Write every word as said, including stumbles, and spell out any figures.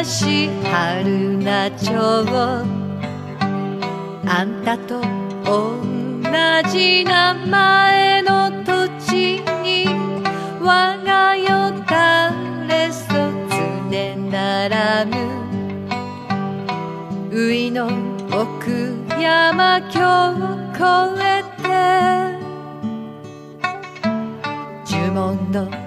し春名町、あんたと同じ名前の土地に我がよかれそつで並ぶ海の奥山峡を越えて呪文の